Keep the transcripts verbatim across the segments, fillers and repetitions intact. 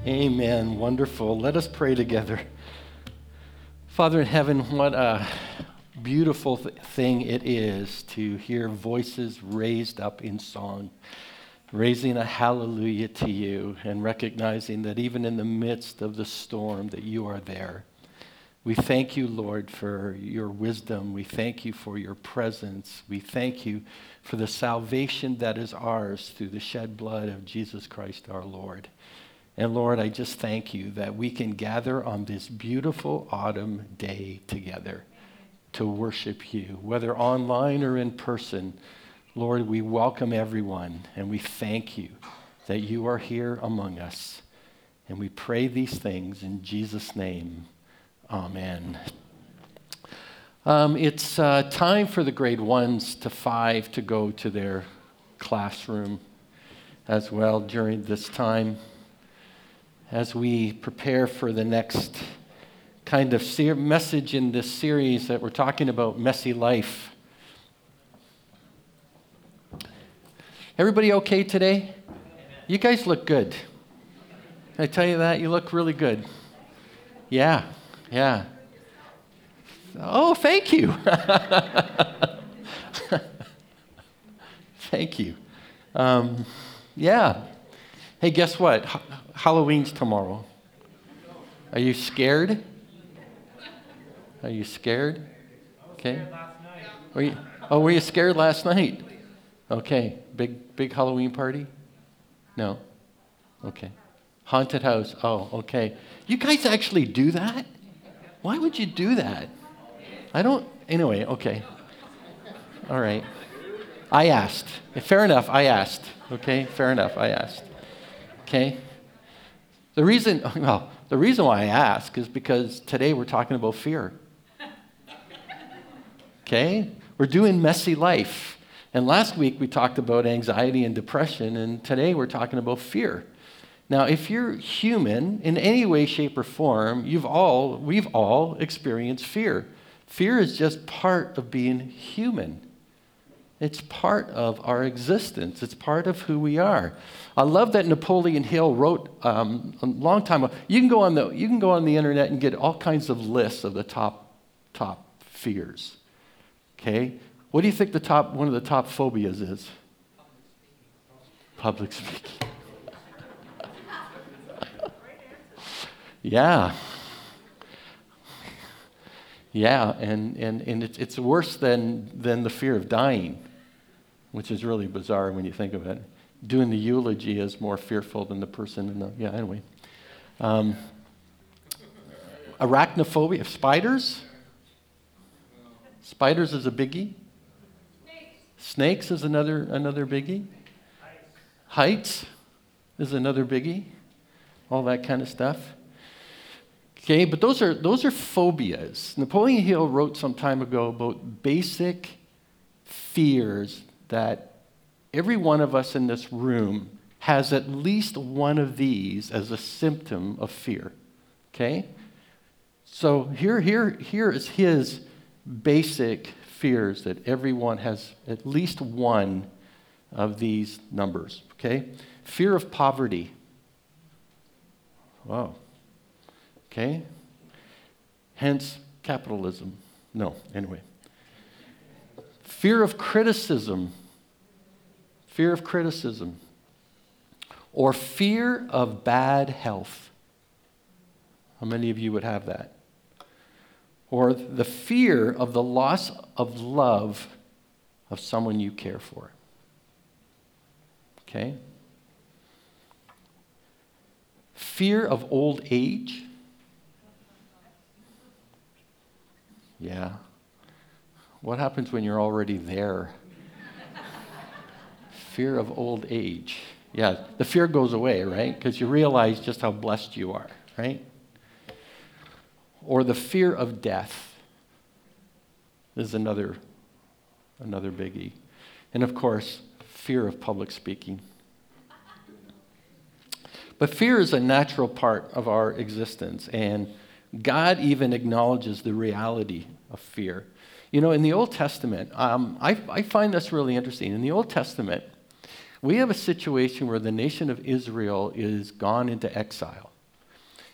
Amen. Wonderful. Let us pray together. Father in heaven, what a beautiful th- thing it is to hear voices raised up in song, raising a hallelujah to you and recognizing that even in the midst of the storm that you are there. We thank you, Lord, for your wisdom. We thank you for your presence. We thank you for the salvation that is ours through the shed blood of Jesus Christ our Lord. And Lord, I just thank you that we can gather on this beautiful autumn day together to worship you, whether online or in person. Lord, we welcome everyone, and we thank you that you are here among us. And we pray these things in Jesus' name. Amen. Um, it's uh, time for the grade ones to five to go to their classroom as well during this time, as we prepare for the next kind of ser- message in this series that we're talking about, messy life. Everybody okay today? You guys look good. Can I tell you that? You look really good. Yeah, yeah. Oh, thank you. Thank you. Um, yeah. Hey, guess what? Ha- Halloween's tomorrow. Are you scared? Are you scared? Okay. Were you, oh, were you scared last night? Okay. Big, big Halloween party? No. Okay. Haunted house. Oh, okay. You guys actually do that? Why would you do that? I don't. Anyway, okay. All right. I asked. Fair enough. I asked. Okay. Fair enough. I asked. Okay. The reason, well, the reason why I ask is because today we're talking about fear. Okay? We're doing messy life. And last week we talked about anxiety and depression, and today we're talking about fear. Now, if you're human in any way, shape, or form, you've all, we've all experienced fear. Fear is just part of being human. It's part of our existence. It's part of who we are. I love that Napoleon Hill wrote um, a long time ago. You can go on the you can go on the internet and get all kinds of lists of the top top fears. Okay, what do you think the top one of the top phobias is? Public speaking. Public speaking. Yeah. Yeah, and, and, and it's, it's worse than, than the fear of dying, which is really bizarre when you think of it. Doing the eulogy is more fearful than the person in the, yeah, anyway. Um, arachnophobia, spiders? Spiders is a biggie. Snakes, Snakes is another, another biggie. Heights. Heights is another biggie. All that kind of stuff. Okay, but those are those are phobias. Napoleon Hill wrote some time ago about basic fears that every one of us in this room has at least one of these as a symptom of fear. Okay? So here, here, here is his basic fears that everyone has at least one of these numbers. Okay? Fear of poverty. Wow. Okay? Hence, capitalism. No, anyway. Fear of criticism. Fear of criticism. Or fear of bad health. How many of you would have that? Or the fear of the loss of love of someone you care for. Okay? Fear of old age. Yeah. What happens when you're already there? Fear of old age. Yeah, the fear goes away, right? Because you realize just how blessed you are, right? Or the fear of death is another, another biggie. And of course, fear of public speaking. But fear is a natural part of our existence, and God even acknowledges the reality of fear. You know, in the Old Testament, um, I, I find this really interesting. In the Old Testament, we have a situation where the nation of Israel is gone into exile.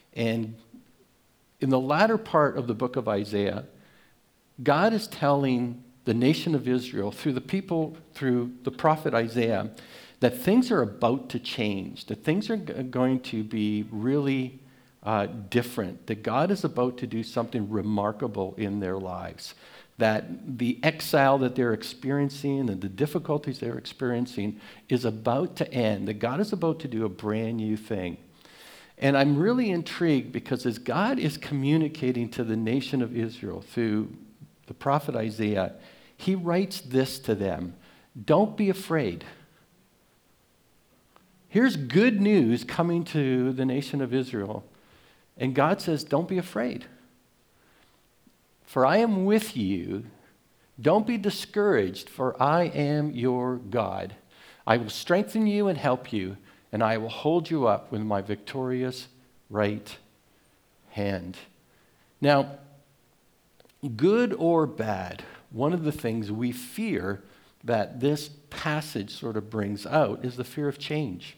And in the latter part of the book of Isaiah, God is telling the nation of Israel through the people, through the prophet Isaiah, that things are about to change, that things are g- going to be really uh, different, that God is about to do something remarkable in their lives, that the exile that they're experiencing and the difficulties they're experiencing is about to end, that God is about to do a brand new thing. And I'm really intrigued because as God is communicating to the nation of Israel through the prophet Isaiah, he writes this to them: don't be afraid. Here's good news coming to the nation of Israel. And God says, don't be afraid. For I am with you. Don't be discouraged, for I am your God. I will strengthen you and help you, and I will hold you up with my victorious right hand. Now, good or bad, one of the things we fear that this passage sort of brings out is the fear of change.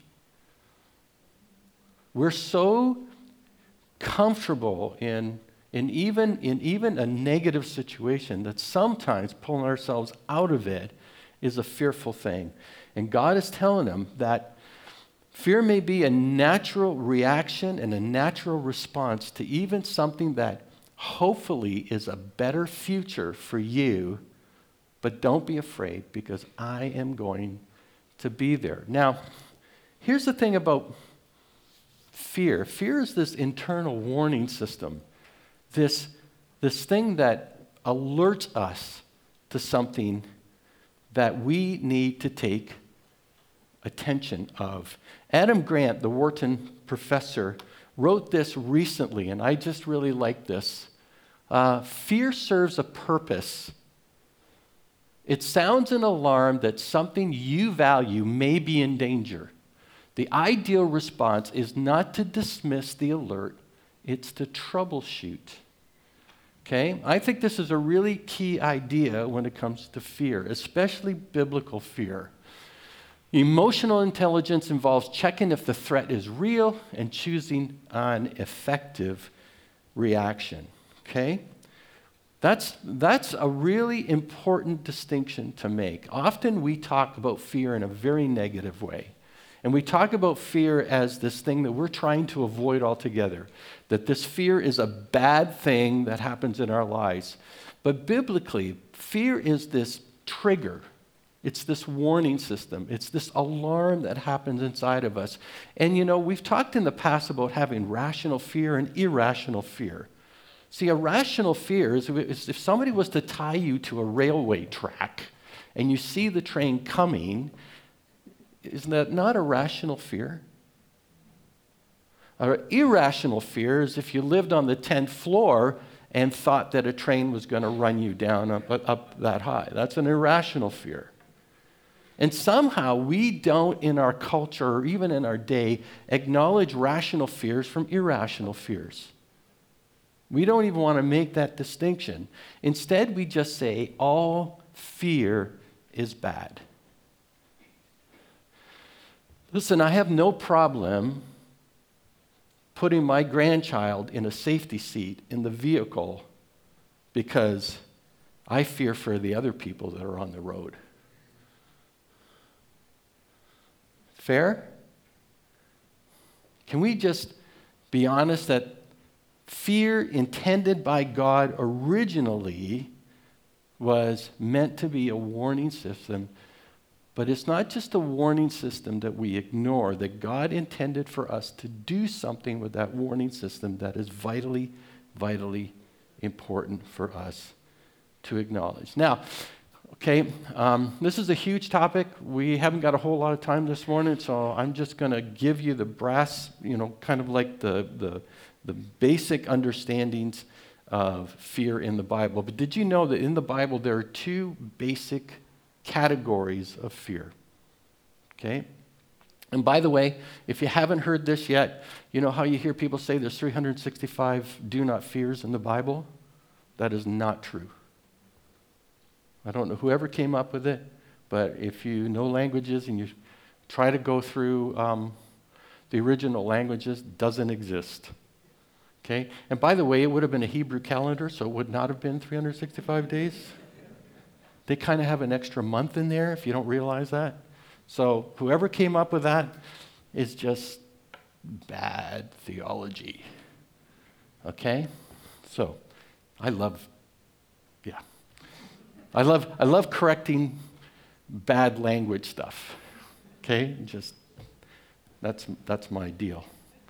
We're so comfortable in, in, even, in even a negative situation that sometimes pulling ourselves out of it is a fearful thing. And God is telling them that fear may be a natural reaction and a natural response to even something that hopefully is a better future for you, but don't be afraid because I am going to be there. Now, here's the thing about fear. Fear is this internal warning system, this, this thing that alerts us to something that we need to take attention of. Adam Grant, the Wharton professor, wrote this recently, and I just really like this. Uh, fear serves a purpose. It sounds an alarm that something you value may be in danger. The ideal response is not to dismiss the alert, it's to troubleshoot. Okay? I think this is a really key idea when it comes to fear, especially biblical fear. Emotional intelligence involves checking if the threat is real and choosing an effective reaction. Okay? That's, that's a really important distinction to make. Often we talk about fear in a very negative way. And we talk about fear as this thing that we're trying to avoid altogether, that this fear is a bad thing that happens in our lives. But biblically, fear is this trigger. It's this warning system. It's this alarm that happens inside of us. And you know, we've talked in the past about having rational fear and irrational fear. See, a rational fear is if somebody was to tie you to a railway track and you see the train coming, isn't that not a rational fear? An irrational fear is if you lived on the tenth floor and thought that a train was going to run you down up, up that high. That's an irrational fear. And somehow we don't, in our culture or even in our day, acknowledge rational fears from irrational fears. We don't even want to make that distinction. Instead, we just say all fear is bad. Listen, I have no problem putting my grandchild in a safety seat in the vehicle because I fear for the other people that are on the road. Fair? Can we just be honest that fear intended by God originally was meant to be a warning system? But it's not just a warning system that we ignore, that God intended for us to do something with that warning system that is vitally, vitally important for us to acknowledge. Now, okay, um, this is a huge topic. We haven't got a whole lot of time this morning, so I'm just going to give you the brass, you know, kind of like the, the, the basic understandings of fear in the Bible. But did you know that in the Bible there are two basic categories of fear? Okay? And by the way, if you haven't heard this yet, you know how you hear people say there's three hundred sixty-five do not fears in the Bible? That is not true. I don't know whoever came up with it, but if you know languages and you try to go through um, the original languages, doesn't exist. Okay? And by the way, it would have been a Hebrew calendar, so it would not have been three hundred sixty-five days. They kind of have an extra month in there, if you don't realize that. So whoever came up with that is just bad theology. Okay? So, I love, yeah. I love, I love correcting bad language stuff. Okay? Just, that's, that's my deal.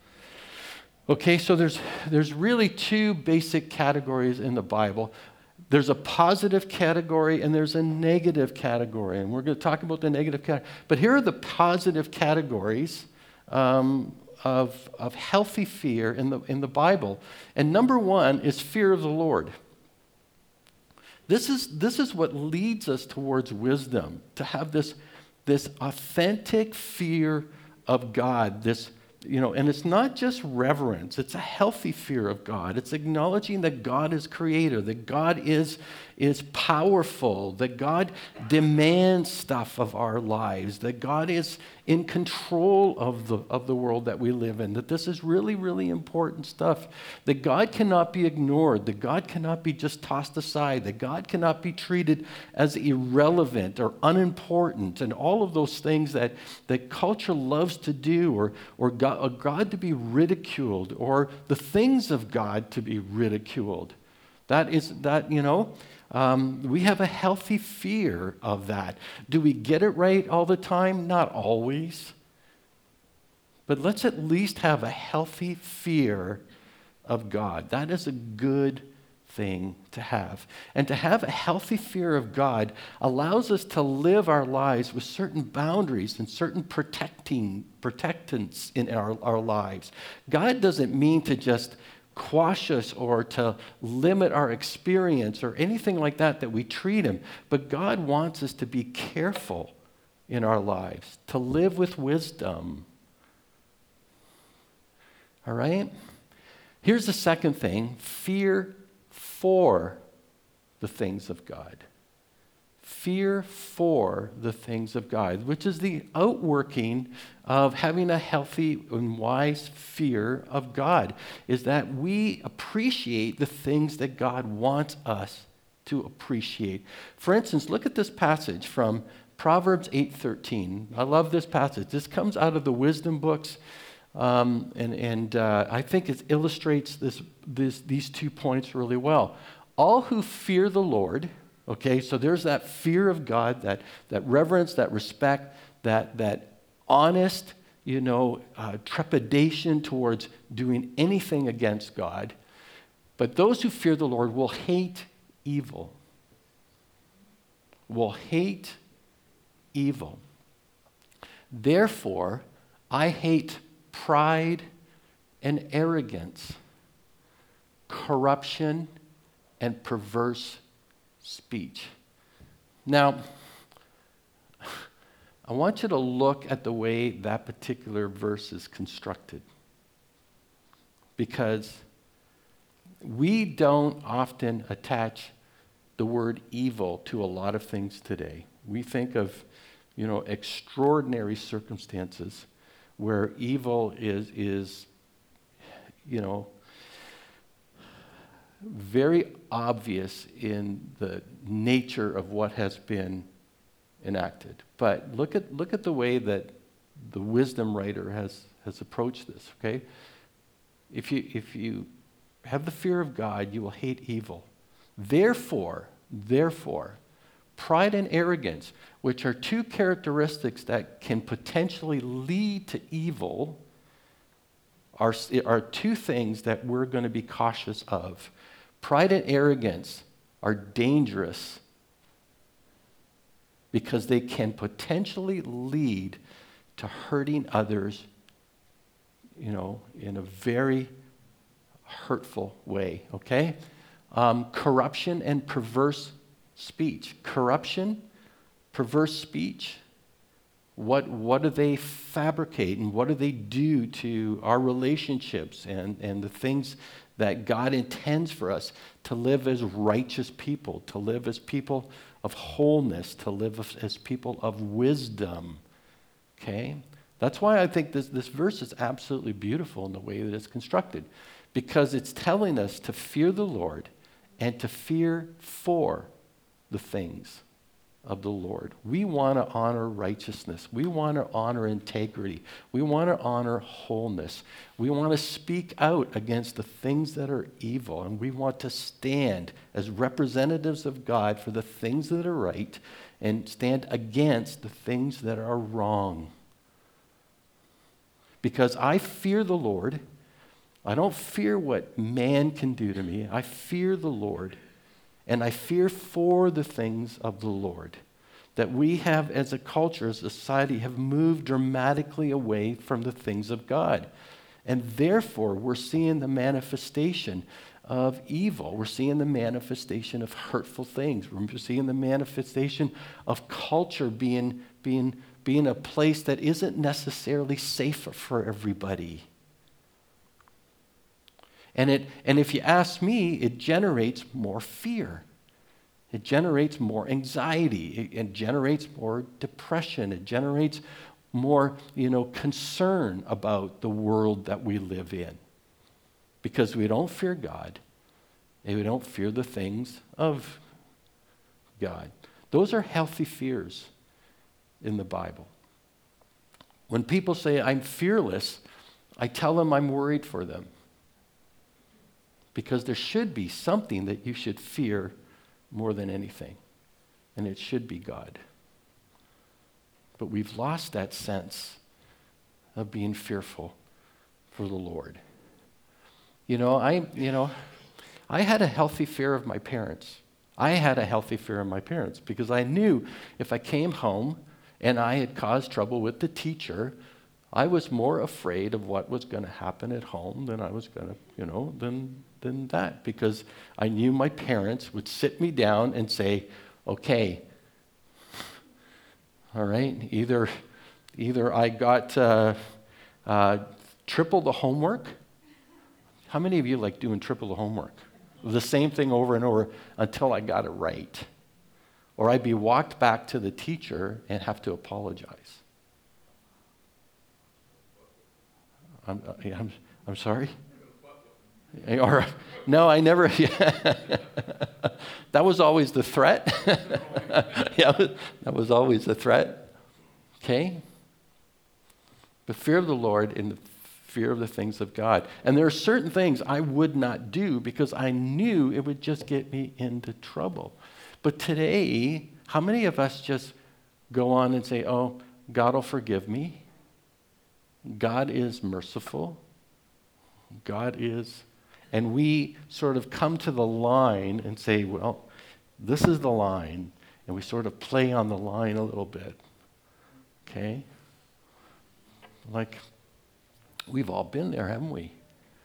Okay, so there's, there's really two basic categories in the Bible. There's a positive category and there's a negative category. And we're going to talk about the negative category. But here are the positive categories um, of, of healthy fear in the, in the Bible. And number one is fear of the Lord. This is, this is what leads us towards wisdom, to have this, this authentic fear of God, this You know, and it's not just reverence, it's a healthy fear of God. It's acknowledging that God is creator, that God is, is powerful, that God demands stuff of our lives, that God is in control of the, of the world that we live in, that this is really, really important stuff, that God cannot be ignored, that God cannot be just tossed aside, that God cannot be treated as irrelevant or unimportant, and all of those things that, that culture loves to do, or, or God, or God to be ridiculed, or the things of God to be ridiculed. That is, that, you know, um, we have a healthy fear of that. Do we get it right all the time? Not always. But let's at least have a healthy fear of God. That is a good thing to have. And to have a healthy fear of God allows us to live our lives with certain boundaries and certain protecting protectants in our, our lives. God doesn't mean to just quash us or to limit our experience or anything like that, that we treat him. But God wants us to be careful in our lives, to live with wisdom. All right? Here's the second thing, fear for the things of God. Fear for the things of God, which is the outworking of having a healthy and wise fear of God, is that we appreciate the things that God wants us to appreciate. For instance, look at this passage from Proverbs eight thirteen. I love this passage. This comes out of the wisdom books. Um, and and uh, I think it illustrates this, this, these two points really well. All who fear the Lord, okay, so there's that fear of God, that, that reverence, that respect, that, that honest, you know, uh, trepidation towards doing anything against God. But those who fear the Lord will hate evil. Will hate evil. Therefore, I hate pride and arrogance, corruption and perverse speech. Now, I want you to look at the way that particular verse is constructed, because we don't often attach the word evil to a lot of things today. We think of, you know, extraordinary circumstances where evil is, is, you know, very obvious in the nature of what has been enacted. But look at, look at the way that the wisdom writer has, has approached this, okay? If you, if you have the fear of God, you will hate evil. Therefore, therefore, pride and arrogance, which are two characteristics that can potentially lead to evil, are, are two things that we're going to be cautious of. Pride and arrogance are dangerous because they can potentially lead to hurting others, you know, in a very hurtful way, okay? Um, corruption and perverse speech. Corruption, perverse speech, what, what do they fabricate and what do they do to our relationships and, and the things that God intends for us to live as righteous people, to live as people of wholeness, to live as people of wisdom, okay? That's why I think this, this verse is absolutely beautiful in the way that it's constructed, because it's telling us to fear the Lord and to fear for the things of the Lord. We want to honor righteousness. We want to honor integrity. We want to honor wholeness. We want to speak out against the things that are evil, and we want to stand as representatives of God for the things that are right and stand against the things that are wrong. Because I fear the Lord. I don't fear what man can do to me. I fear the Lord, and I fear for the things of the Lord. That we have, as a culture, as a society, have moved dramatically away from the things of God. And therefore, we're seeing the manifestation of evil. We're seeing the manifestation of hurtful things. We're seeing the manifestation of culture being, being, being a place that isn't necessarily safe for everybody. And it and if you ask me, it generates more fear. It generates more anxiety. It, it generates more depression. It generates more, you know, concern about the world that we live in. Because we don't fear God, and we don't fear the things of God. Those are healthy fears in the Bible. When people say, I'm fearless, I tell them I'm worried for them. Because there should be something that you should fear more than anything, and it should be God. But we've lost that sense of being fearful for the Lord. You know, I, you know, I had a healthy fear of my parents. I had a healthy fear of my parents because I knew if I came home and I had caused trouble with the teacher, I was more afraid of what was going to happen at home than I was going to, you know, than than that, because I knew my parents would sit me down and say, okay, all right, either either I got uh, uh, triple the homework. How many of you like doing triple the homework? The same thing over and over until I got it right. Or I'd be walked back to the teacher and have to apologize. I'm, I'm, I'm sorry? Or, no, I never. That was always the threat. Yeah, that was always the threat. Okay? The fear of the Lord and the fear of the things of God. And there are certain things I would not do because I knew it would just get me into trouble. But today, how many of us just go on and say, oh, God will forgive me. God is merciful. God is... And we sort of come to the line and say, well, this is the line. And we sort of play on the line a little bit. Okay? Like, we've all been there, haven't we?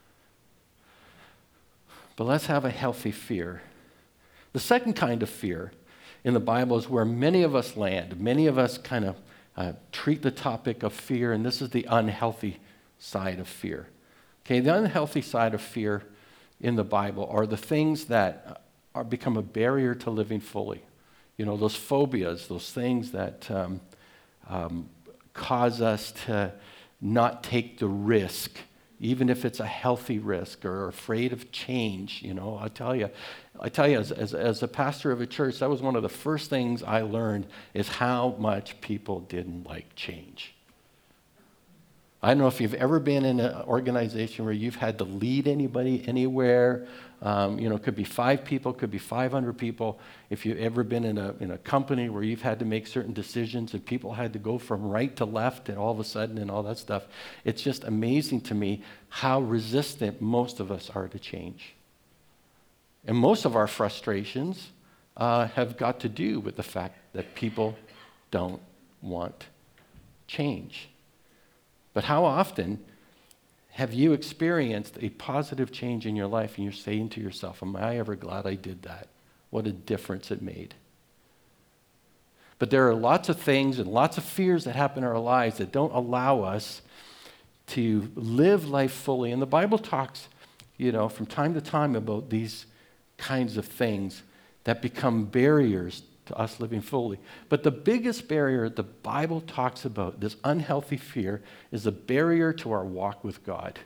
But let's have a healthy fear. The second kind of fear in the Bible is where many of us land. Many of us kind of uh, treat the topic of fear, and this is the unhealthy side of fear. Okay, the unhealthy side of fear in the Bible are the things that are become a barrier to living fully. You know, those phobias, those things that um, um, cause us to not take the risk, even if it's a healthy risk, or afraid of change. You know, I tell you, I tell you, as, as, as a pastor of a church, that was one of the first things I learned is how much people didn't like change. I don't know if you've ever been in an organization where you've had to lead anybody anywhere. Um, you know, it could be five people, could be five hundred people. If you've ever been in a in a company where you've had to make certain decisions and people had to go from right to left and all of a sudden and all that stuff, it's just amazing to me how resistant most of us are to change. And most of our frustrations uh, have got to do with the fact that people don't want change. But how often have you experienced a positive change in your life and you're saying to yourself, am I ever glad I did that? What a difference it made. But there are lots of things and lots of fears that happen in our lives that don't allow us to live life fully. And the Bible talks, you know, from time to time about these kinds of things that become barriers to us living fully. But the biggest barrier the Bible talks about, this unhealthy fear, is a barrier to our walk with God.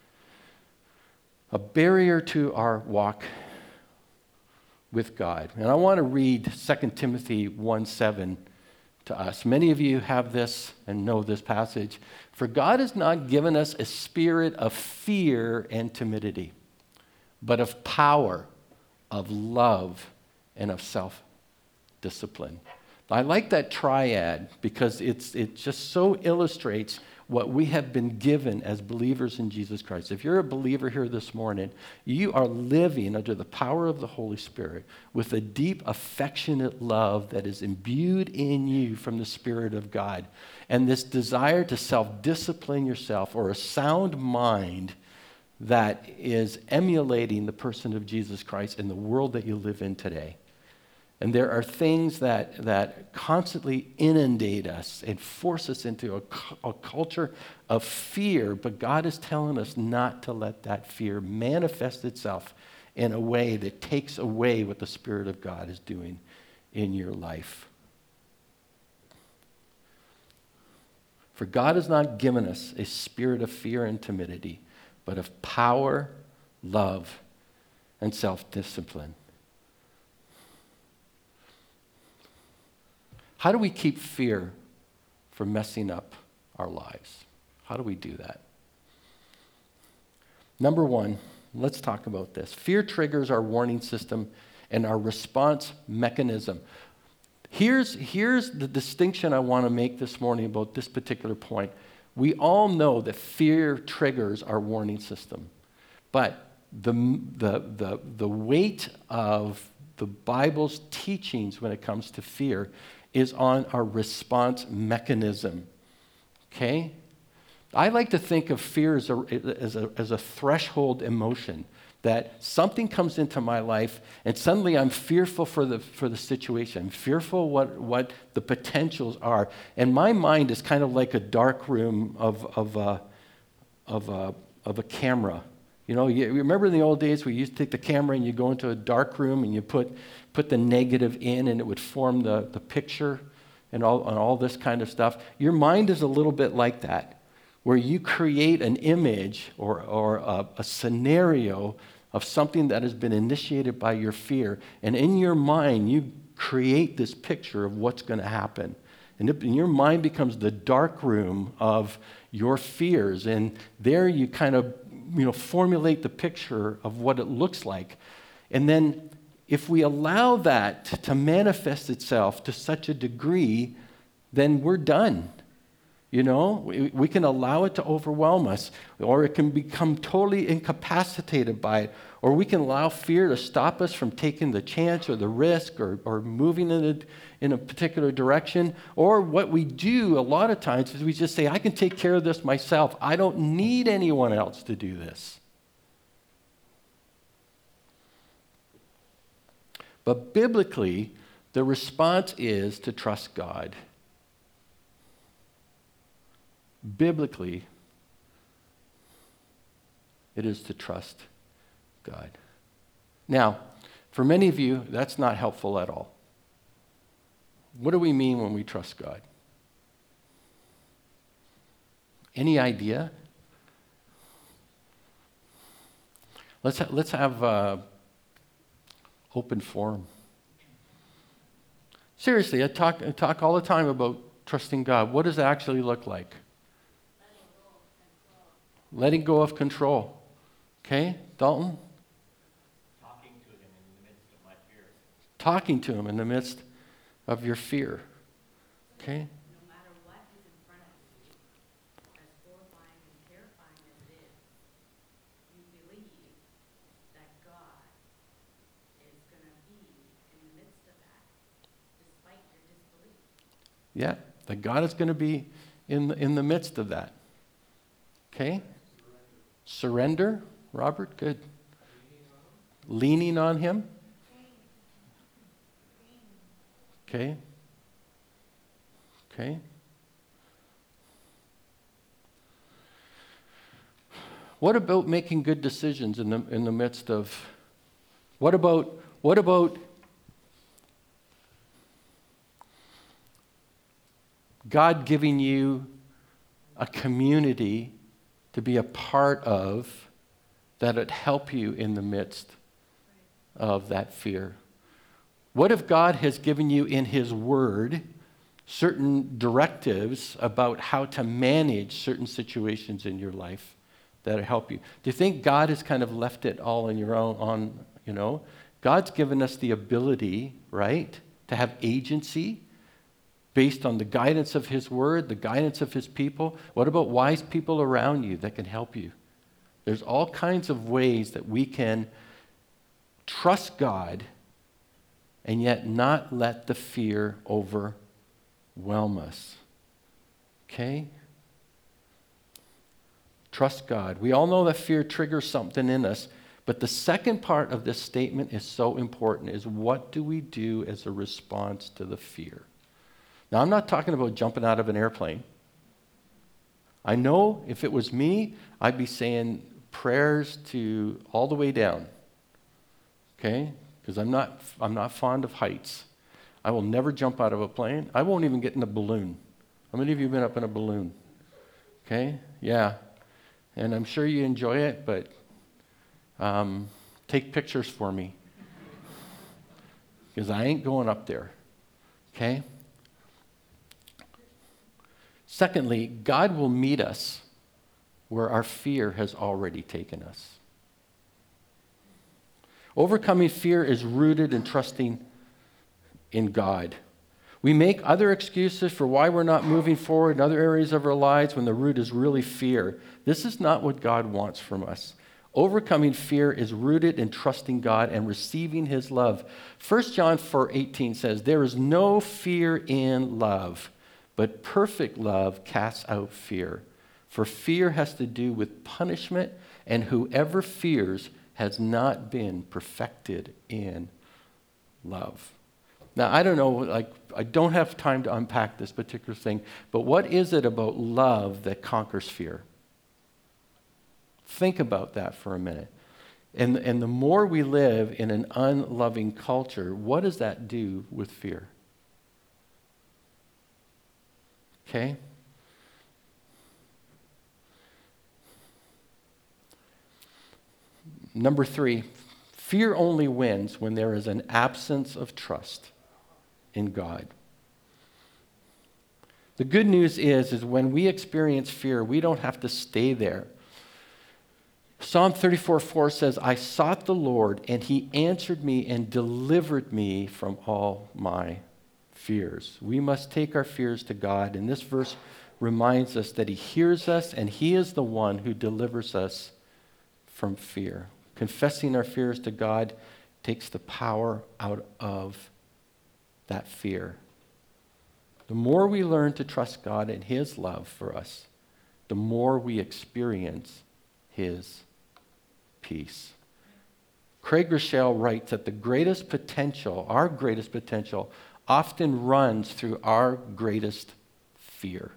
A barrier to our walk with God. And I want to read Second Timothy one seven to us. Many of you have this and know this passage. For God has not given us a spirit of fear and timidity, but of power, of love, and of self-discipline. I like that triad because it's it just so illustrates what we have been given as believers in Jesus Christ. If you're a believer here this morning, you are living under the power of the Holy Spirit with a deep, affectionate love that is imbued in you from the Spirit of God. And this desire to self-discipline yourself, or a sound mind that is emulating the person of Jesus Christ in the world that you live in today. And there are things that, that constantly inundate us and force us into a, a culture of fear, but God is telling us not to let that fear manifest itself in a way that takes away what the Spirit of God is doing in your life. For God has not given us a spirit of fear and timidity, but of power, love, and self-discipline. How do we keep fear from messing up our lives? How do we do that? Number one, let's talk about this. Fear triggers our warning system and our response mechanism. Here's, here's the distinction I want to make this morning about this particular point. We all know that fear triggers our warning system, but the, the, the, the weight of the Bible's teachings when it comes to fear is on our response mechanism, okay? I like to think of fear as a, as a, as a threshold emotion, that something comes into my life and suddenly I'm fearful for the, for the situation. I'm fearful what, what the potentials are. And my mind is kind of like a dark room of, of, a, of, a, of a camera. You know, you remember in the old days we used to take the camera and you go into a dark room and you put put the negative in and it would form the, the picture and all, and all this kind of stuff. Your mind is a little bit like that, where you create an image or, or a, a scenario of something that has been initiated by your fear. And in your mind, you create this picture of what's going to happen. And, it, and your mind becomes the dark room of your fears. And there you kind of you know, formulate the picture of what it looks like. And then if we allow that to manifest itself to such a degree, then we're done. You know, we, we can allow it to overwhelm us, or it can become totally incapacitated by it, or we can allow fear to stop us from taking the chance or the risk or, or moving in a, in a particular direction. Or what we do a lot of times is we just say, I can take care of this myself. I don't need anyone else to do this. But biblically, the response is to trust God. Biblically, it is to trust God. Now, for many of you, that's not helpful at all. What do we mean when we trust God? Any idea? Let's ha- let's have uh, open forum. Seriously, I talk I talk all the time about trusting God. What does it actually look like? Letting go of control. Okay, Dalton? Talking to him in the midst of my fears. Talking to him in the midst of your fear. Okay? No matter what is in front of you, as horrifying and terrifying as it is, you believe that God is going to be in the midst of that, despite your disbelief. Yeah, that God is going to be in the, in the midst of that. Okay? Surrender. Robert, good. Leaning on him. Okay. Okay. What about making good decisions in the in the midst of what about what about God giving you a community to be a part of that would help you in the midst of that fear? What if God has given you in His Word certain directives about how to manage certain situations in your life that help you? Do you think God has kind of left it all on your own? On, you know, God's given us the ability, right, to have agency based on the guidance of His Word, the guidance of His people. What about wise people around you that can help you? There's all kinds of ways that we can trust God and yet not let the fear overwhelm us. Okay? Trust God. We all know that fear triggers something in us, but the second part of this statement is so important, is what do we do as a response to the fear? Now, I'm not talking about jumping out of an airplane. I know if it was me, I'd be saying prayers to all the way down. Okay? Because I'm not, I'm not fond of heights. I will never jump out of a plane. I won't even get in a balloon. How many of you have been up in a balloon? Okay? Yeah. And I'm sure you enjoy it, but um, take pictures for me. Because I ain't going up there. Okay? Secondly, God will meet us where our fear has already taken us. Overcoming fear is rooted in trusting in God. We make other excuses for why we're not moving forward in other areas of our lives when the root is really fear. This is not what God wants from us. Overcoming fear is rooted in trusting God and receiving His love. First John four eighteen says, "There is no fear in love, but perfect love casts out fear. For fear has to do with punishment, and whoever fears has not been perfected in love." Now, I don't know, like, I don't have time to unpack this particular thing, but what is it about love that conquers fear? Think about that for a minute. And, and the more we live in an unloving culture, what does that do with fear? Okay? Number three, fear only wins when there is an absence of trust in God. The good news is, is when we experience fear, we don't have to stay there. Psalm thirty-four four says, "I sought the Lord, and He answered me and delivered me from all my fears." We must take our fears to God, and this verse reminds us that He hears us, and He is the one who delivers us from fear. Confessing our fears to God takes the power out of that fear. The more we learn to trust God and His love for us, the more we experience His peace. Craig Rochelle writes that the greatest potential, our greatest potential, often runs through our greatest fear.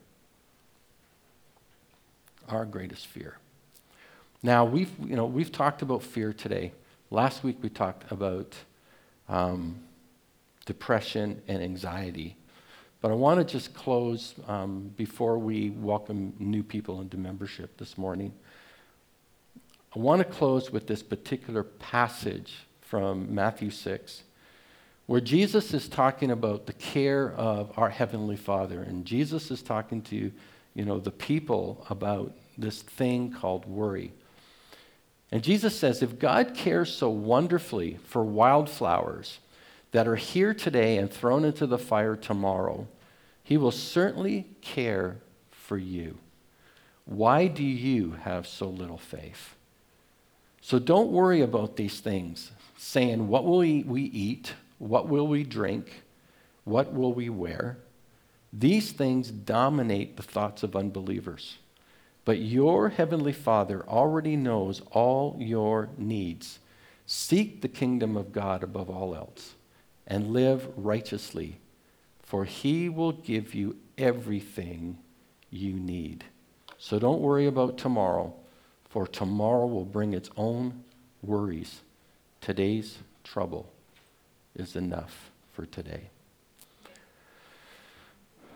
Our greatest fear. Now, we've, you know, we've talked about fear today. Last week we talked about um, depression and anxiety. But I want to just close um, before we welcome new people into membership this morning. I want to close with this particular passage from Matthew six, where Jesus is talking about the care of our Heavenly Father. And Jesus is talking to, you know, the people about this thing called worry. And Jesus says, if God cares so wonderfully for wildflowers that are here today and thrown into the fire tomorrow, He will certainly care for you. Why do you have so little faith? So don't worry about these things, saying, what will we eat? What will we drink? What will we wear? These things dominate the thoughts of unbelievers. But your Heavenly Father already knows all your needs. Seek the kingdom of God above all else and live righteously, for He will give you everything you need. So don't worry about tomorrow, for tomorrow will bring its own worries. Today's trouble is enough for today.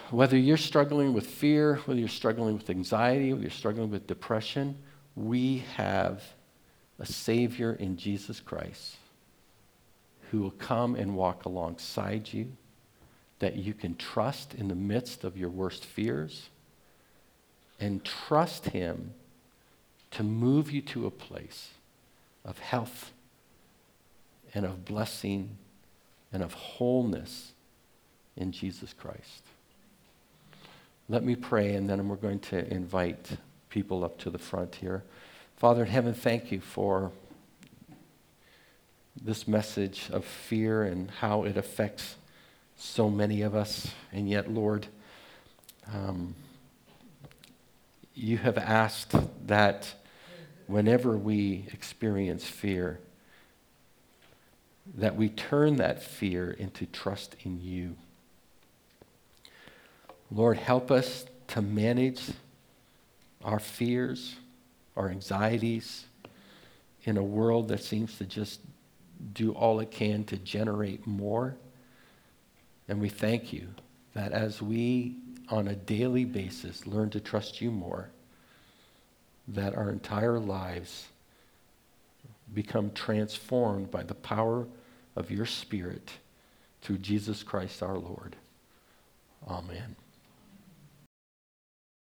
whether you're struggling with fear, whether you're struggling with anxiety, whether you're struggling with depression, we have a Savior in Jesus Christ who will come and walk alongside you, that you can trust in the midst of your worst fears, and trust him to move you to a place of health and of blessing and of wholeness in Jesus Christ. Let me pray, and then we're going to invite people up to the front here. Father in heaven, thank you for this message of fear and how it affects so many of us. And yet, Lord, um, you have asked that whenever we experience fear, that we turn that fear into trust in you. Lord, help us to manage our fears, our anxieties in a world that seems to just do all it can to generate more. And we thank you that as we, on a daily basis, learn to trust you more, that our entire lives become transformed by the power of your Spirit through Jesus Christ our Lord. Amen.